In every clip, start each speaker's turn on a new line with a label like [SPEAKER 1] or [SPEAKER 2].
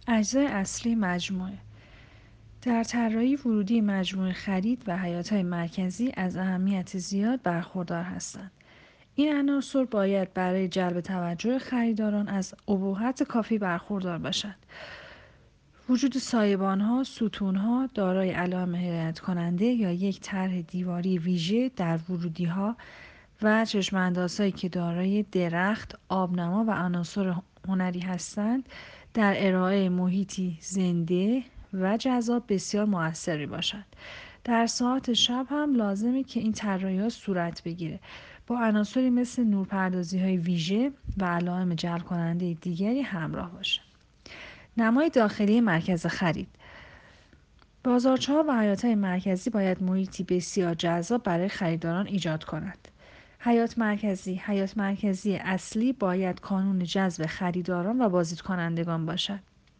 [SPEAKER 1] اجزای اصلی مجموعه. در طراحی ورودی مجموعه خرید و حیاط‌های مرکزی از اهمیت زیاد برخوردار هستند. این عناصر باید برای جلب توجه خریداران از ابهت کافی برخوردار باشند. وجود سایبان‌ها، ستون‌ها دارای علائم هدایت کننده یا یک طرح دیواری ویژه در ورودی‌ها و چشم‌اندازهایی که دارای درخت، آبنما و عناصر هنری هستند در ارائه محیطی زنده و جذاب بسیار موثری باشند. در ساعات شب هم لازمه که این طراحی‌ها صورت بگیره با عناصری مثل نورپردازی‌های ویژه و علائم جلب کننده دیگری همراه باشه. نمای داخلی مرکز خرید. بازارچه‌ها و حیاط‌های مرکزی باید محیطی بسیار جذاب برای خریداران ایجاد کنند. حیاط مرکزی اصلی باید کانون جذب خریداران و بازدیدکنندگان باشد.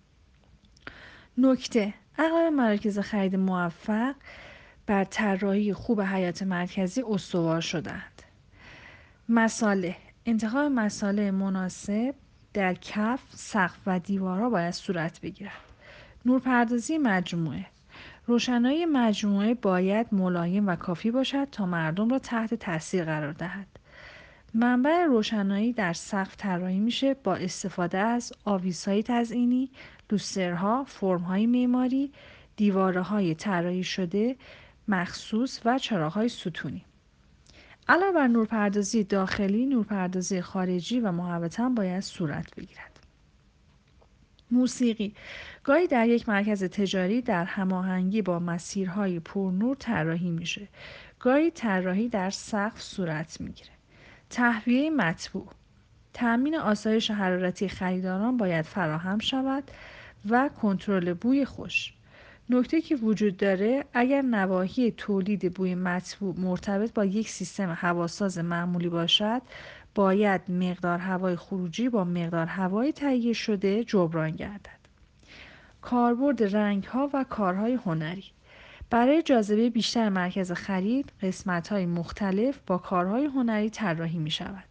[SPEAKER 1] نکته: اغلب مراکز خرید موفق بر طراحی خوب حیاط مرکزی استوار شده‌اند. مصالح: انتخاب مصالح مناسب در کف، سقف و دیوارها باید صورت بگیرد. نورپردازی مجموعه: روشنایی مجموعه باید ملایم و کافی باشد تا مردم را تحت تاثیر قرار دهد. منبع روشنایی در سقف طراحی میشه با استفاده از آویزهای تزئینی، لوسترها، فرم‌های معماری، دیواره‌های طراحی شده مخصوص و چراغ‌های ستونی. علاوه بر نورپردازی داخلی، نورپردازی خارجی و محوطه هم باید صورت بگیرد. موسیقی: گاهی در یک مرکز تجاری در هماهنگی با مسیرهای پرنور طراحی میشه. گاهی طراحی در سقف صورت میگیره. تهویه مطبوع: تأمین آسایش حرارتی خریداران باید فراهم شود و کنترل بوی خوش. نکته که وجود داره، اگر نواحی تولید بوی مطبوع مرتبط با یک سیستم هواساز معمولی باشد، باید مقدار هوای خروجی با مقدار هوای تهیه شده جبران گردد. کاربرد رنگ‌ها و کارهای هنری: برای جاذبه بیشتر مرکز خرید، قسمت‌های مختلف با کارهای هنری طراحی می‌شود.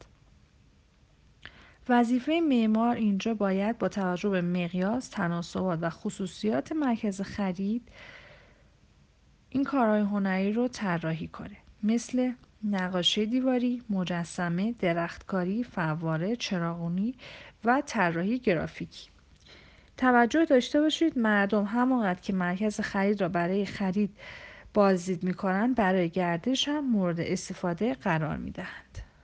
[SPEAKER 1] وظیفه معمار اینجا باید با توجه به مقیاس، تناسبات و خصوصیات مرکز خرید این کارهای هنری رو طراحی کنه، مثل نقاشی دیواری، مجسمه، درختکاری، فواره، چراغونی و طراحی گرافیکی. توجه داشته باشید مردم همانقدر که مرکز خرید را برای خرید بازدید می‌کنند، برای گردش هم مورد استفاده قرار می‌دهند.